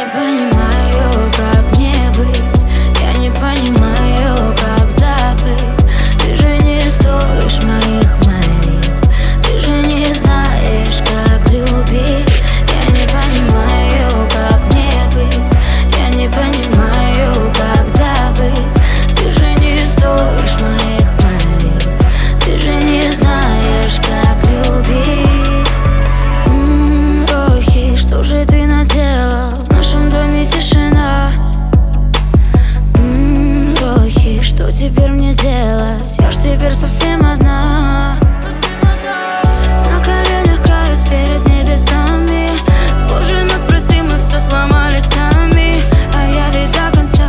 понимаю, как мне быть. Я не понимаю, как забыть. Ты же не стоишь моих молитв. Ты же не знаешь, как любить. Я не понимаю, как мне быть. Я не понимаю, как забыть. Ты же не стоишь моих молитв. Ты же не знаешь, как любить. Рохи, что же ты наделал? В нашем доме тишина. Рохи, что теперь мне делать? Я ж теперь совсем одна. На коленях каюсь перед небесами. Боже, нас прости, мы все сломали сами. А я ведь до конца,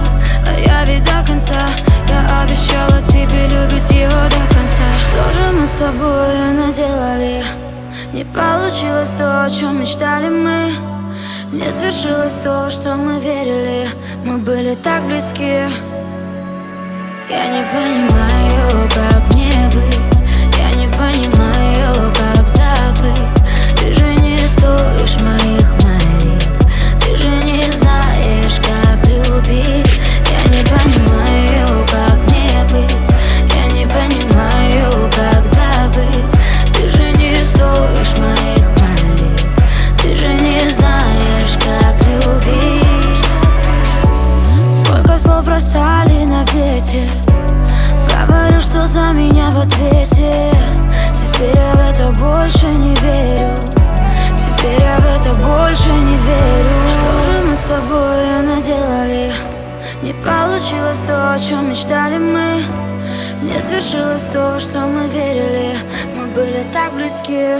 я обещала тебе любить его до конца. Что же мы с тобой наделали? Не получилось то, о чем мечтали мы. Не свершилось то, что мы верили. Мы были так близки. Я не понимаю, как мне быть. Я не понимаю, как забыть. Ты же не стоишь моих молитв. Ты же не знаешь, как любить. Я не понимаю, как мне быть. Я не понимаю, как забыть. Ты же не стоишь моих молитв. Ты же не знаешь, как любить. Сколько слов бросали на ветер. Говорю, что за меня в ответе. Теперь я в это больше не верю. Теперь я в это больше не верю. Что же мы с тобой наделали? Не получилось то, о чем мечтали мы. Не свершилось то, во что мы верили. Мы были так близки.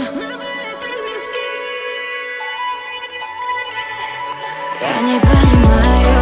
Я не понимаю,